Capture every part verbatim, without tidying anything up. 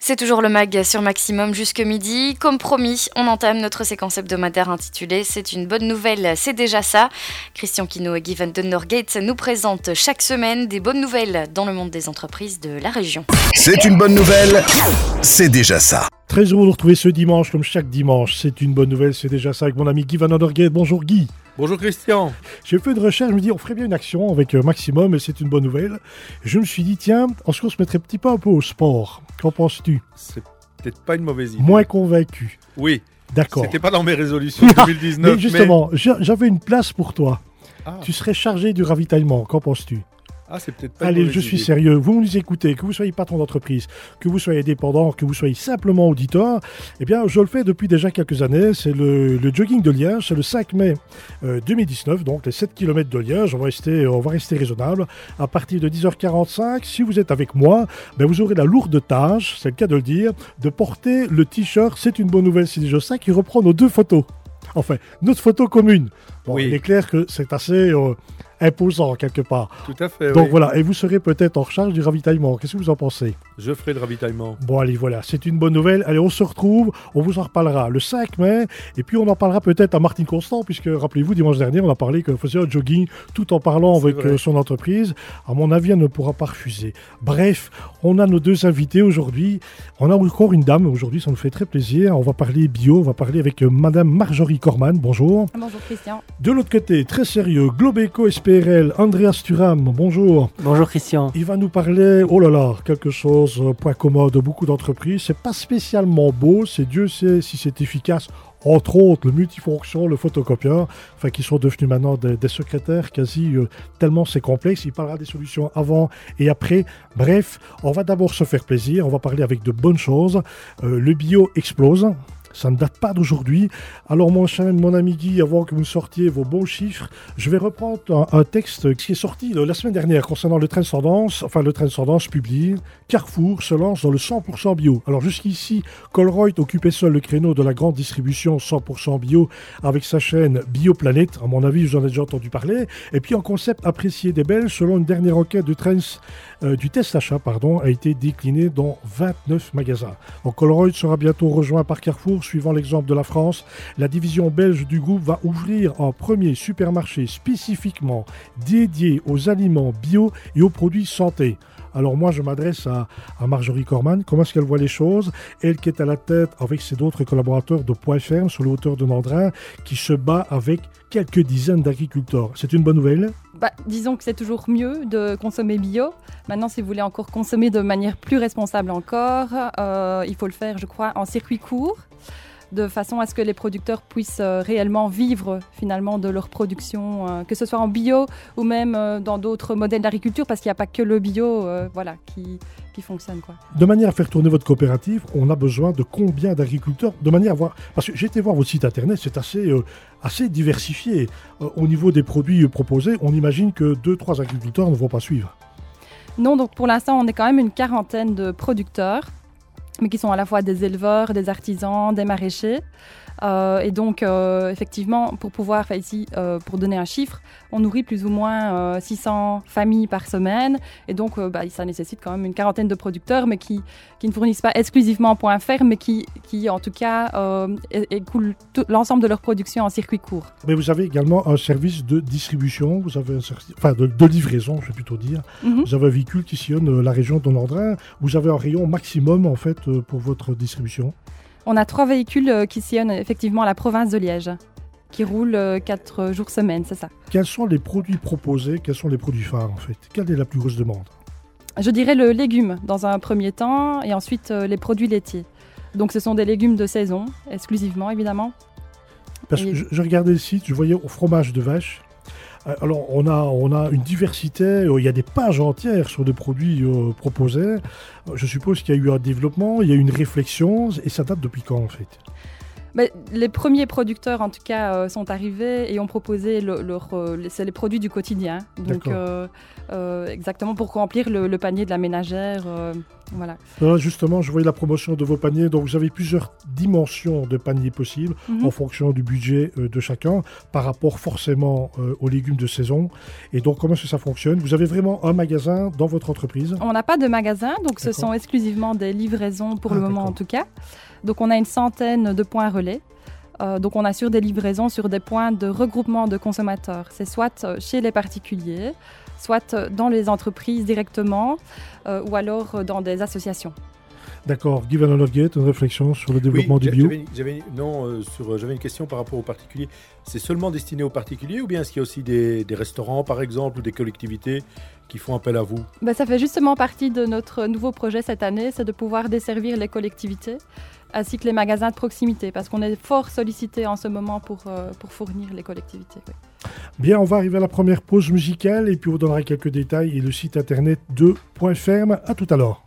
C'est toujours le mag sur Maximum jusque midi. Comme promis, on entame notre séquence hebdomadaire intitulée « C'est une bonne nouvelle, c'est déjà ça ». Christian Quino et Guy Van Den Norgate nous présentent chaque semaine des bonnes nouvelles dans le monde des entreprises de la région. C'est une bonne nouvelle, c'est déjà ça. Très heureux de vous retrouver ce dimanche, comme chaque dimanche. C'est une bonne nouvelle, c'est déjà ça, avec mon ami Guy Van Den Norgate. Bonjour Guy. Bonjour Christian. J'ai fait une recherche, je me dis on ferait bien une action avec Maximum et c'est une bonne nouvelle. Je me suis dit tiens, en ce qu'on se mettrait un petit peu un peu au sport. Qu'en penses-tu ? C'est peut-être pas une mauvaise idée. Moins convaincu. Oui. D'accord. C'était pas dans mes résolutions deux mille dix-neuf. Mais justement, mais... j'avais une place pour toi. Ah. Tu serais chargé du ravitaillement. Qu'en penses-tu ? Ah, c'est peut-être pas Allez, une je suis idée. sérieux. Vous nous écoutez, que vous soyez patron d'entreprise, que vous soyez dépendant, que vous soyez simplement auditeur, eh bien, je le fais depuis déjà quelques années. C'est le, le jogging de Liège. C'est le cinq mai euh, deux mille dix-neuf, donc les sept kilomètres de Liège. On va rester, on va rester raisonnable. À partir de dix heures quarante-cinq, si vous êtes avec moi, ben, vous aurez la lourde tâche, c'est le cas de le dire, de porter le t-shirt. C'est une bonne nouvelle, c'est déjà ça, qui reprend nos deux photos. Enfin, notre photo commune. Bon, oui. Il est clair que c'est assez... Euh, imposant quelque part. Tout à fait, Donc oui. voilà, et vous serez peut-être en charge du ravitaillement. Qu'est-ce que vous en pensez ? Je ferai le ravitaillement. Bon allez, voilà, c'est une bonne nouvelle. Allez, on se retrouve, on vous en reparlera le cinq mai, et puis on en parlera peut-être à Martine Constant, puisque rappelez-vous, dimanche dernier, on a parlé qu'elle faisait un jogging tout en parlant C'est avec vrai. son entreprise. À mon avis, elle ne pourra pas refuser. Bref, on a nos deux invités aujourd'hui. On a encore une dame aujourd'hui, ça nous fait très plaisir. On va parler bio, on va parler avec Madame Marjorie Corman. Bonjour. Bonjour Christian. De l'autre côté, très sérieux, Globeco S P R L, Andreas Thuram, bonjour. Bonjour Christian. Il va nous parler, oh là là, quelque chose, euh, point commun de beaucoup d'entreprises. C'est pas spécialement beau, c'est Dieu sait si c'est efficace. Entre autres, le multifonction, le photocopieur, enfin qui sont devenus maintenant des, des secrétaires quasi euh, tellement c'est complexe. Il parlera des solutions avant et après. Bref, on va d'abord se faire plaisir, on va parler avec de bonnes choses. Euh, le bio explose. Ça ne date pas d'aujourd'hui. Alors mon cher, mon ami Guy, avant que vous sortiez vos bons chiffres, je vais reprendre un, un texte qui est sorti la semaine dernière concernant le Transcendance, enfin le Transcendance publié. Carrefour se lance dans le cent pour cent bio. Alors jusqu'ici, Colruyt occupait seul le créneau de la grande distribution cent pour cent bio avec sa chaîne Bioplanète. À mon avis, vous en avez déjà entendu parler. Et puis un concept apprécié des Belges, selon une dernière enquête de Trends, euh, du test achat, pardon, a été décliné dans vingt-neuf magasins. Donc Colruyt sera bientôt rejoint par Carrefour. Suivant l'exemple de la France, la division belge du groupe va ouvrir un premier supermarché spécifiquement dédié aux aliments bio et aux produits santé. Alors moi, je m'adresse à, à Marjorie Corman. Comment est-ce qu'elle voit les choses ? Elle qui est à la tête avec ses autres collaborateurs de Point Ferme sur le hauteur de Nandrin, qui se bat avec quelques dizaines d'agriculteurs. C'est une bonne nouvelle ? Bah, disons que c'est toujours mieux de consommer bio. Maintenant, si vous voulez encore consommer de manière plus responsable encore, euh, il faut le faire, je crois, en circuit court, de façon à ce que les producteurs puissent euh, réellement vivre finalement de leur production, euh, que ce soit en bio ou même euh, dans d'autres modèles d'agriculture, parce qu'il n'y a pas que le bio euh, voilà, qui, qui fonctionne, quoi. De manière à faire tourner votre coopérative, on a besoin de combien d'agriculteurs ? De manière à voir, parce que j'ai été voir votre site internet, c'est assez, euh, assez diversifié. Euh, au niveau des produits proposés, on imagine que deux trois agriculteurs ne vont pas suivre. Non, donc pour l'instant, on est quand même une quarantaine de producteurs, mais qui sont à la fois des éleveurs, des artisans, des maraîchers. Euh, et donc, euh, effectivement, pour pouvoir, enfin ici, euh, pour donner un chiffre, on nourrit plus ou moins euh, six cents familles par semaine. Et donc, euh, bah, ça nécessite quand même une quarantaine de producteurs, mais qui, qui ne fournissent pas exclusivement Point Ferme, mais qui, qui en tout cas, euh, écoulent tout, l'ensemble de leur production en circuit court. Mais vous avez également un service de distribution, vous avez un service, enfin de, de livraison, je vais plutôt dire. Mm-hmm. Vous avez un véhicule qui sillonne la région de Nandrin. Vous avez un rayon maximum, en fait, pour votre distribution. On a trois véhicules qui sillonnent effectivement la province de Liège, qui roulent quatre jours semaine, c'est ça. Quels sont les produits proposés ? Quels sont les produits phares en fait ? Quelle est la plus grosse demande ? Je dirais le légume dans un premier temps et ensuite euh, les produits laitiers. Donc ce sont des légumes de saison, exclusivement évidemment. Parce et... que je, je regardais le site, je voyais au fromage de vache. Alors, on a, on a une diversité, il y a des pages entières sur des produits euh, proposés. Je suppose qu'il y a eu un développement, il y a eu une réflexion, et ça date depuis quand en fait ? Mais les premiers producteurs, en tout cas, euh, sont arrivés et ont proposé le, leur, euh, les, c'est les produits du quotidien. Donc, euh, euh, exactement pour remplir le, le panier de la ménagère. Euh, Voilà. Là, justement, je voyais la promotion de vos paniers. Donc, vous avez plusieurs dimensions de paniers possibles mm-hmm. en fonction du budget euh, de chacun, par rapport forcément euh, aux légumes de saison. Et donc, comment est-ce que ça fonctionne? Vous avez vraiment un magasin dans votre entreprise? On n'a pas de magasin, donc d'accord. Ce sont exclusivement des livraisons pour ah, le moment d'accord. en tout cas. Donc, on a une centaine de points relais. Euh, donc, on assure des livraisons sur des points de regroupement de consommateurs. C'est soit chez les particuliers, soit dans les entreprises directement, euh, ou alors dans des associations. D'accord. Guy Van der Norgate, une réflexion sur le développement oui, du bio j'avais, j'avais, Non, euh, sur, j'avais une question par rapport aux particuliers. C'est seulement destiné aux particuliers ou bien est-ce qu'il y a aussi des, des restaurants, par exemple, ou des collectivités qui font appel à vous? Ben, ça fait justement partie de notre nouveau projet cette année, c'est de pouvoir desservir les collectivités ainsi que les magasins de proximité, parce qu'on est fort sollicité en ce moment pour, euh, pour fournir les collectivités. Oui. Bien, on va arriver à la première pause musicale et puis on vous donnera quelques détails et le site internet de Point Ferme. À tout à l'heure.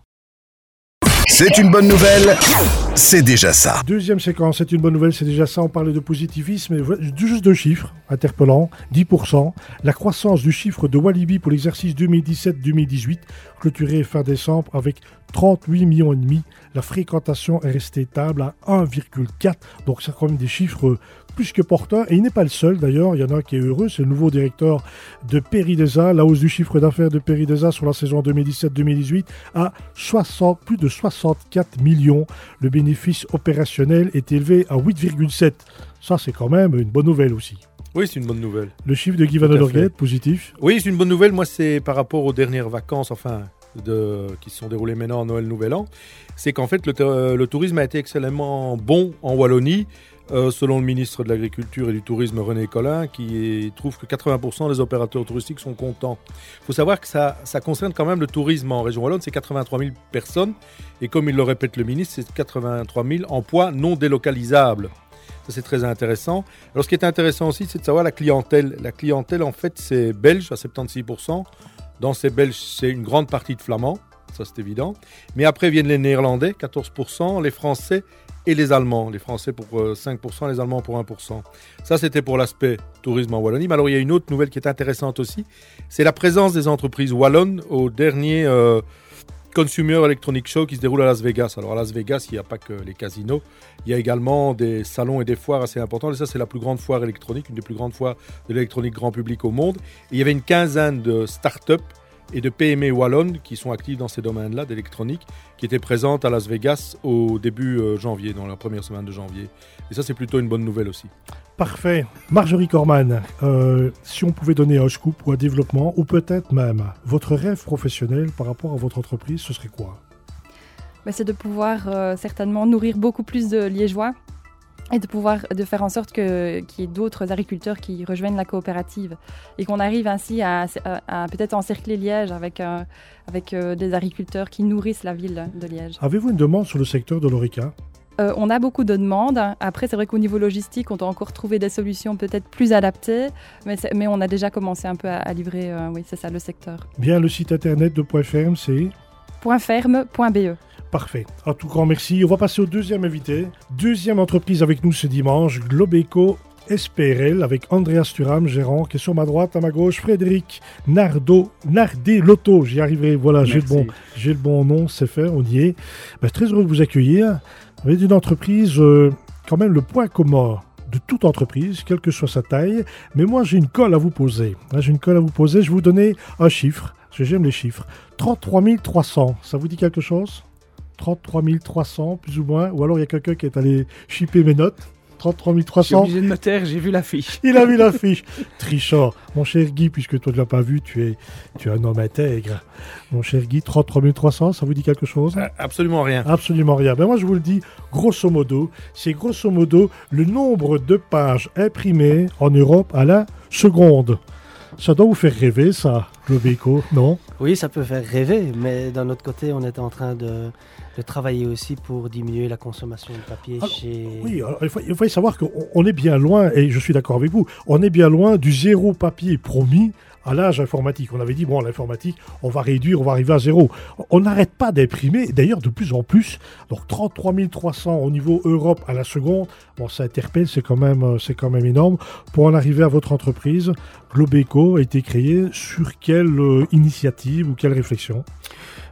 C'est une bonne nouvelle, c'est déjà ça. Deuxième séquence, c'est une bonne nouvelle, c'est déjà ça. On parlait de positivisme, juste deux chiffres interpellants, dix pour cent. La croissance du chiffre de Walibi pour l'exercice deux mille dix-sept deux mille dix-huit, clôturé fin décembre avec trente-huit millions et demi. La fréquentation est restée stable à un virgule quatre. Donc c'est quand même des chiffres plus que porteurs. Et il n'est pas le seul d'ailleurs, il y en a un qui est heureux, c'est le nouveau directeur de Péridesa. La hausse du chiffre d'affaires de Péridesa sur la saison deux mille dix-sept deux mille dix-huit à soixante, plus de soixante-quatre millions. Le bénéfice opérationnel est élevé à huit virgule sept. Ça c'est quand même une bonne nouvelle aussi. Oui, c'est une bonne nouvelle. Le chiffre de Guy Van der Norgate, positif. Oui, c'est une bonne nouvelle. Moi, c'est par rapport aux dernières vacances, enfin, de, qui se sont déroulées maintenant en Noël, Nouvel An. C'est qu'en fait, le, le tourisme a été excellemment bon en Wallonie, euh, selon le ministre de l'Agriculture et du Tourisme, René Collin, qui trouve que quatre-vingts pour cent des opérateurs touristiques sont contents. Il faut savoir que ça, ça concerne quand même le tourisme en région wallonne, c'est quatre-vingt-trois mille personnes. Et comme il le répète le ministre, c'est quatre-vingt-trois mille emplois non délocalisables. Ça, c'est très intéressant. Alors, ce qui est intéressant aussi, c'est de savoir la clientèle. La clientèle, en fait, c'est belge à soixante-seize pour cent. Dans ces Belges, c'est une grande partie de flamands. Ça, c'est évident. Mais après viennent les Néerlandais, quatorze pour cent, les Français et les Allemands. Les Français pour cinq pour cent, les Allemands pour un pour cent. Ça, c'était pour l'aspect tourisme en Wallonie. Mais alors, il y a une autre nouvelle qui est intéressante aussi. C'est la présence des entreprises wallonnes au dernier euh, Consumer Electronic Show qui se déroule à Las Vegas. Alors, à Las Vegas, il n'y a pas que les casinos. Il y a également des salons et des foires assez importants. Et ça, c'est la plus grande foire électronique, une des plus grandes foires de l'électronique grand public au monde. Et il y avait une quinzaine de start-up et de P M E wallonnes qui sont actives dans ces domaines-là d'électronique, qui étaient présentes à Las Vegas au début euh, janvier, dans la première semaine de janvier. Et ça, c'est plutôt une bonne nouvelle aussi. Parfait. Marjorie Corman, euh, si on pouvait donner un scoop ou un développement, ou peut-être même votre rêve professionnel par rapport à votre entreprise, ce serait quoi? Ben, c'est de pouvoir euh, certainement nourrir beaucoup plus de Liégeois et de pouvoir de faire en sorte que, qu'il y ait d'autres agriculteurs qui rejoignent la coopérative et qu'on arrive ainsi à, à, à peut-être encercler Liège avec, euh, avec euh, des agriculteurs qui nourrissent la ville de Liège. Avez-vous une demande sur le secteur de l'Horeca? euh, On a beaucoup de demandes. Après, c'est vrai qu'au niveau logistique, on doit encore trouver des solutions peut-être plus adaptées, mais, mais on a déjà commencé un peu à, à livrer, euh, oui, c'est ça, le secteur. Bien, le site internet de Point Ferme, c'est point ferme point b e. Parfait. Un tout grand merci. On va passer au deuxième invité. Deuxième entreprise avec nous ce dimanche, Globeco S P R L, avec Andreas Thuram, gérant, qui est sur ma droite, à ma gauche, Frédéric Nardo, Nardelotto. J'y arriverai. Voilà, j'ai le, bon, j'ai le bon nom, c'est fait, on y est. Ben, très heureux de vous accueillir. Vous avez une entreprise, euh, quand même le point commun de toute entreprise, quelle que soit sa taille. Mais moi, j'ai une colle à vous poser. Là, j'ai une colle à vous poser. Je vais vous donner un chiffre, parce que j'aime les chiffres. trente-trois mille trois cents. Ça vous dit quelque chose ? trente-trois mille trois cents, plus ou moins. Ou alors, il y a quelqu'un qui est allé shipper mes notes. trente-trois mille trois cents. Je suis obligé de me taire, j'ai vu l'affiche. Il a vu l'affiche. Trichard. Mon cher Guy, puisque toi, tu ne l'as pas vu, tu es, tu es un homme intègre. Mon cher Guy, trente-trois mille trois cents, ça vous dit quelque chose ? euh, Absolument rien. Absolument rien. Ben moi, je vous le dis, grosso modo, c'est grosso modo le nombre de pages imprimées en Europe à la seconde. Ça doit vous faire rêver, ça, Globeco, non ? Oui, ça peut faire rêver, mais d'un autre côté, on est en train de, de travailler aussi pour diminuer la consommation de papier alors, chez... Oui, alors, il, faut, il faut savoir qu'on est bien loin, et je suis d'accord avec vous, on est bien loin du zéro papier promis à l'âge informatique. On avait dit, bon, l'informatique, on va réduire, on va arriver à zéro. On n'arrête pas d'imprimer, d'ailleurs de plus en plus. Donc trente-trois mille trois cents au niveau Europe à la seconde, bon, ça interpelle, c'est quand même, c'est quand même énorme. Pour en arriver à votre entreprise, Globeco a été créé sur quelle euh, initiative ou quelle réflexion ?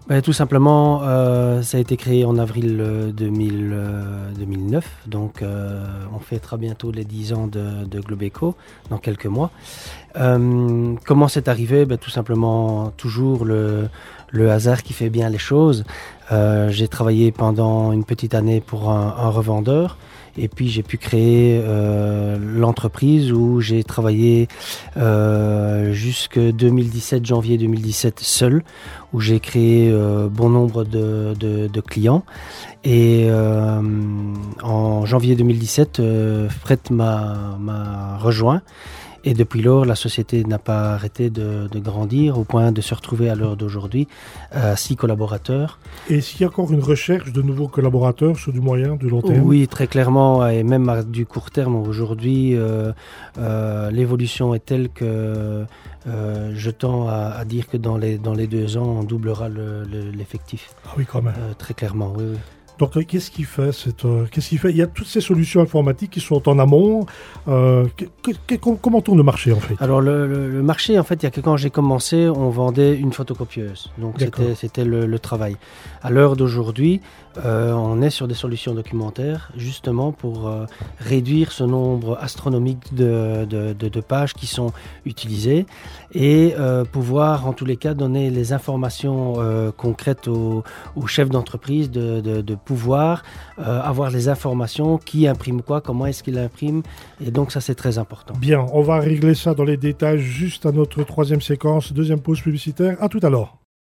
Ben, tout simplement, euh, ça a été créé en avril euh, deux mille, euh, deux mille neuf, donc euh, on fêtera bientôt les dix ans de, de Globeco dans quelques mois. Euh, comment c'est arrivé? Ben, tout simplement, toujours le, le hasard qui fait bien les choses. Euh, j'ai travaillé pendant une petite année pour un, un revendeur. Et puis j'ai pu créer euh, l'entreprise où j'ai travaillé euh, jusque deux mille dix-sept, janvier deux mille dix-sept seul, où j'ai créé euh, bon nombre de, de, de clients. Et euh, en janvier deux mille dix-sept, euh, Fred m'a, m'a rejoint. Et depuis lors, la société n'a pas arrêté de, de grandir au point de se retrouver à l'heure d'aujourd'hui à six collaborateurs. Et est-ce qu'il y a encore une recherche de nouveaux collaborateurs sur du moyen, du long terme? Oui, très clairement, et même à du court terme. Aujourd'hui, euh, euh, l'évolution est telle que euh, je tends à, à dire que dans les, dans les deux ans, on doublera le, le, l'effectif. Ah oui, quand même. Euh, très clairement, oui, oui. Donc, euh, qu'est-ce qu'il fait, cette, euh, qu'est-ce qu'il fait Il y a toutes ces solutions informatiques qui sont en amont. Euh, que, que, comment tourne le marché, en fait? Alors, le, le, le marché, en fait, il y a que quand j'ai commencé, on vendait une photocopieuse. Donc, c'était, c'était le, le travail. À l'heure d'aujourd'hui, euh, on est sur des solutions documentaires, justement pour euh, réduire ce nombre astronomique de, de, de, de pages qui sont utilisées et euh, pouvoir, en tous les cas, donner les informations euh, concrètes aux, aux chefs d'entreprise de, de, de pouvoir euh, avoir les informations, qui imprime quoi, comment est-ce qu'il imprime, et donc ça c'est très important. Bien, on va régler ça dans les détails juste à notre troisième séquence, deuxième pause publicitaire. À tout à l'heure.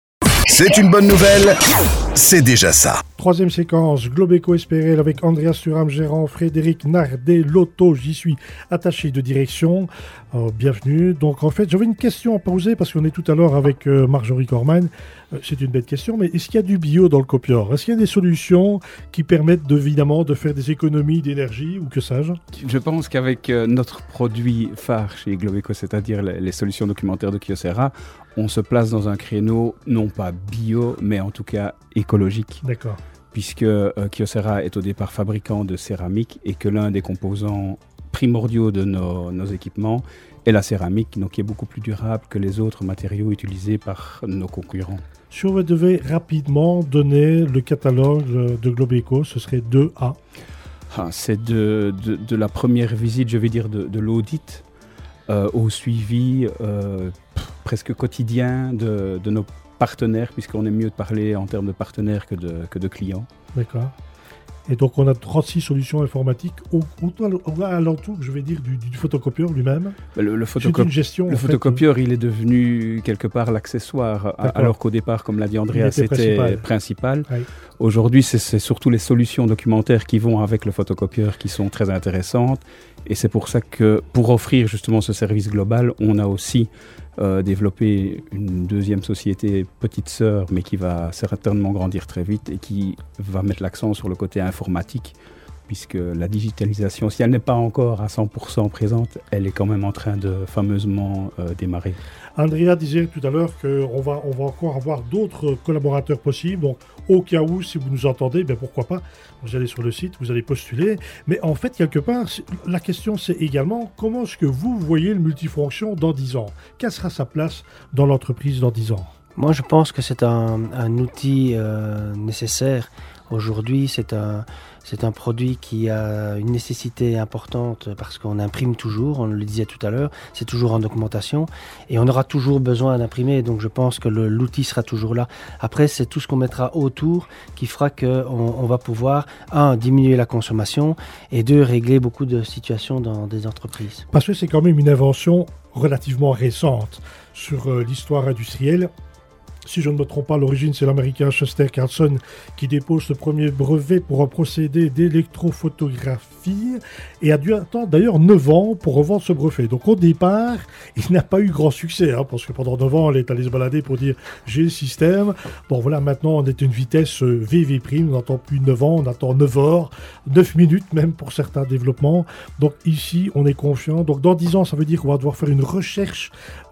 C'est une bonne nouvelle, c'est déjà ça. Troisième séquence, Globeco S P R L avec Andreas Thuram, gérant, Frédéric Nardet, Lotto, j'y suis attaché de direction. Euh, bienvenue. Donc en fait, j'avais une question à poser parce qu'on est tout à l'heure avec euh, Marjorie Corman. Euh, c'est une bête question, mais est-ce qu'il y a du bio dans le copieur? Est-ce qu'il y a des solutions qui permettent de, évidemment de faire des économies d'énergie ou que sais-je? Je pense qu'avec euh, notre produit phare chez Globeco, c'est-à-dire les, les solutions documentaires de Kyocera, on se place dans un créneau non pas bio, mais en tout cas écologique. D'accord. Puisque euh, Kyocera est au départ fabricant de céramique et que l'un des composants primordiaux de nos, nos équipements est la céramique, donc qui est beaucoup plus durable que les autres matériaux utilisés par nos concurrents. Si on devait rapidement donner le catalogue de Globeco, ce serait deux A. Ah, c'est de, de, de la première visite, je vais dire, de, de l'audit euh, au suivi euh, pff, presque quotidien de, de nos partenaires, puisqu'on aime mieux de parler en termes de partenaires que de, que de clients. D'accord. Et donc on a trente-six solutions informatiques au, au, à l'entour, je vais dire, du, du photocopieur lui-même. Le, le, photocop... gestion, le photocopieur, fait, il est devenu quelque part l'accessoire, à, alors qu'au départ, comme l'a dit Andrea, c'était principal. principal. Oui. Aujourd'hui, c'est, c'est surtout les solutions documentaires qui vont avec le photocopieur qui sont très intéressantes. Et c'est pour ça que, pour offrir justement ce service global, on a aussi Euh, développer une deuxième société petite sœur, mais qui va certainement grandir très vite et qui va mettre l'accent sur le côté informatique, puisque la digitalisation, si elle n'est pas encore à cent pour cent présente, elle est quand même en train de fameusement euh, démarrer. Andrea disait tout à l'heure qu'on va, on va encore avoir d'autres collaborateurs possibles, donc au cas où, si vous nous entendez, ben pourquoi pas, vous allez sur le site, vous allez postuler, mais en fait, quelque part, la question c'est également comment est-ce que vous voyez le multifonction dans dix ans? Quelle sera sa place dans l'entreprise dans dix ans? Moi, je pense que c'est un, un outil euh, nécessaire. Aujourd'hui, c'est un, c'est un produit qui a une nécessité importante parce qu'on imprime toujours, on le disait tout à l'heure, c'est toujours en documentation et on aura toujours besoin d'imprimer, donc je pense que le, l'outil sera toujours là. Après, c'est tout ce qu'on mettra autour qui fera qu'on on va pouvoir, un, diminuer la consommation et deux, régler beaucoup de situations dans des entreprises. Parce que c'est quand même une invention relativement récente sur euh, l'histoire industrielle. Si je ne me trompe pas, à l'origine, c'est l'américain Chester Carlson qui dépose le premier brevet pour un procédé d'électrophotographie et a dû attendre d'ailleurs neuf ans pour revendre ce brevet. Donc au départ, il n'a pas eu grand succès, hein, parce que pendant neuf ans, elle est allée se balader pour dire « j'ai le système ». Bon voilà, maintenant on est à une vitesse V V prime, on n'attend plus neuf ans, on attend neuf heures, neuf minutes même pour certains développements. Donc ici, on est confiant. Donc dans dix ans, ça veut dire qu'on va devoir faire une recherche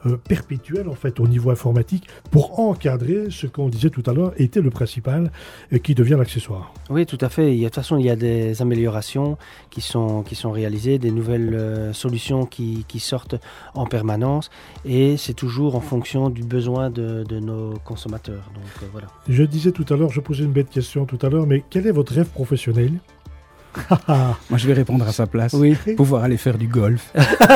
euh, perpétuelle en fait au niveau informatique pour encadrer ce qu'on disait tout à l'heure était le principal et qui devient l'accessoire. Oui, tout à fait. Il y a, de toute façon, il y a des améliorations qui sont, qui sont réalisées, des nouvelles euh, solutions qui, qui sortent en permanence et c'est toujours en fonction du besoin de, de nos consommateurs. Donc, euh, voilà. Je disais tout à l'heure, je posais une bête question tout à l'heure, mais quel est votre rêve professionnel ? Moi, je vais répondre à sa place. Oui. Pouvoir aller faire du golf.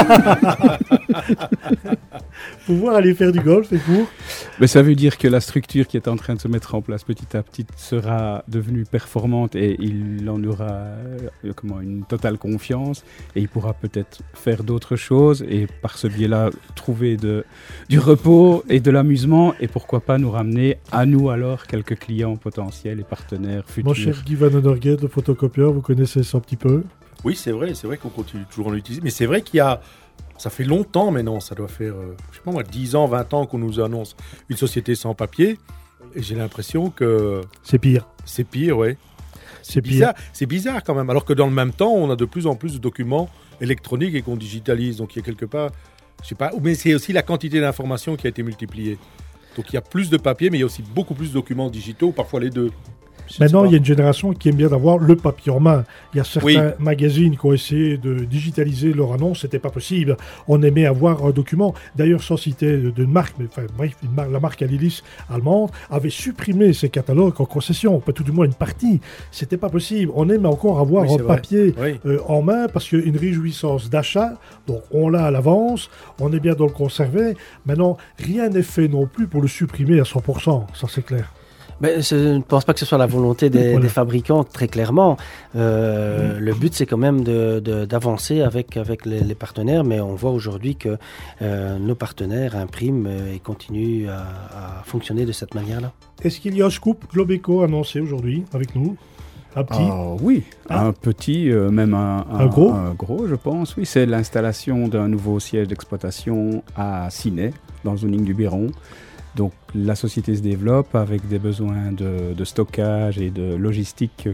Pouvoir aller faire du golf et pour Mais ça veut dire que la structure qui est en train de se mettre en place petit à petit sera devenue performante et il en aura euh, comment, une totale confiance et il pourra peut-être faire d'autres choses et par ce biais-là trouver de, du repos et de l'amusement et pourquoi pas nous ramener à nous alors quelques clients potentiels et partenaires futurs. Mon cher Guy Van Onorgate, le photocopieur, vous connaissez ça un petit peu ? Oui, c'est vrai, c'est vrai qu'on continue toujours à l'utiliser. Mais c'est vrai qu'il y a... Ça fait longtemps maintenant, ça doit faire, euh, je sais pas moi, dix ans, vingt ans qu'on nous annonce une société sans papier. Et j'ai l'impression que... C'est pire. C'est pire, oui. C'est bizarre, c'est bizarre quand même. Alors que dans le même temps, on a de plus en plus de documents électroniques et qu'on digitalise. Donc il y a quelque part... Je sais pas, mais c'est aussi la quantité d'informations qui a été multipliée. Donc il y a plus de papier, mais il y a aussi beaucoup plus de documents digitaux, parfois les deux. Maintenant, il y a une génération qui aime bien avoir le papier en main. Il y a certains oui. magazines qui ont essayé de digitaliser leur annonce, c'était pas possible. On aimait avoir un document. D'ailleurs, sans citer d'une marque, mais enfin, bref, une marque, la marque Alilis allemande avait supprimé ses catalogues en concession, pas tout du moins une partie. C'était pas possible. On aime encore avoir oui, un papier oui. euh, en main parce qu'il y a une réjouissance d'achat. Donc, on l'a à l'avance, on est bien dans le conserver. Maintenant, rien n'est fait non plus pour le supprimer à cent pour cent. Ça, c'est clair. Ben, je ne pense pas que ce soit la volonté des, voilà. des fabricants, très clairement. Euh, mmh. Le but, c'est quand même de, de, d'avancer avec, avec les, les partenaires, mais on voit aujourd'hui que euh, nos partenaires impriment et continuent à, à fonctionner de cette manière-là. Est-ce qu'il y a un scoop Globeco annoncé aujourd'hui avec nous ? Un petit euh, Oui, ah. un petit, euh, même un, un, un, gros un gros, je pense. Oui, c'est l'installation d'un nouveau siège d'exploitation à Ciney, dans le zoning du Biron. Donc la société se développe avec des besoins de, de stockage et de logistique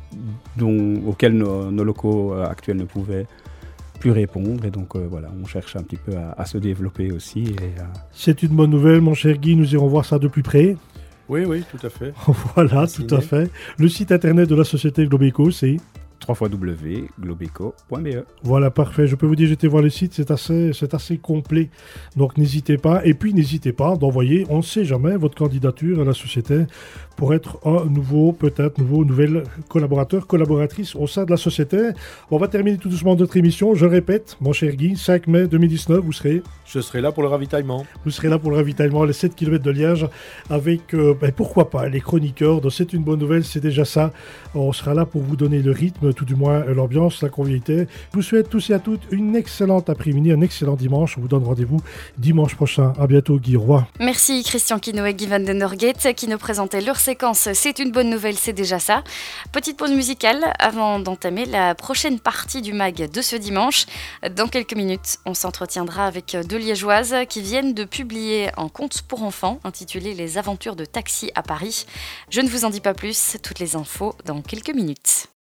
dont, auxquels nos, nos locaux actuels ne pouvaient plus répondre. Et donc euh, voilà, on cherche un petit peu à, à se développer aussi. Et à... C'est une bonne nouvelle, mon cher Guy, nous irons voir ça de plus près. Oui, oui, tout à fait. Voilà, tout à fait. Le site internet de la société Globeco, c'est w w w point globeco point b e. Voilà, parfait. Je peux vous dire, j'étais voir le site, c'est assez, c'est assez complet. Donc n'hésitez pas. Et puis n'hésitez pas d'envoyer, on ne sait jamais, votre candidature à la société pour être un nouveau, peut-être nouveau, nouvel collaborateur, collaboratrice au sein de la société. On va terminer tout doucement notre émission. Je répète, mon cher Guy, cinq mai deux mille dix-neuf, vous serez... Je serai là pour le ravitaillement. Vous serez là pour le ravitaillement, les sept kilomètres de Liège, avec, euh, ben, pourquoi pas, les chroniqueurs. Donc c'est une bonne nouvelle, c'est déjà ça. On sera là pour vous donner le rythme, tout du moins l'ambiance, la convivialité. Je vous souhaite tous et à toutes une excellente après-midi, un excellent dimanche. On vous donne rendez-vous dimanche prochain. À bientôt, Guy. Au revoir. Merci Christian Quino et Guy Van den Norgate qui nous présentaient leur séquence C'est une bonne nouvelle, c'est déjà ça. Petite pause musicale avant d'entamer la prochaine partie du mag de ce dimanche. Dans quelques minutes, on s'entretiendra avec deux liégeoises qui viennent de publier un conte pour enfants intitulé Les aventures de taxi à Paris. Je ne vous en dis pas plus, toutes les infos dans quelques minutes.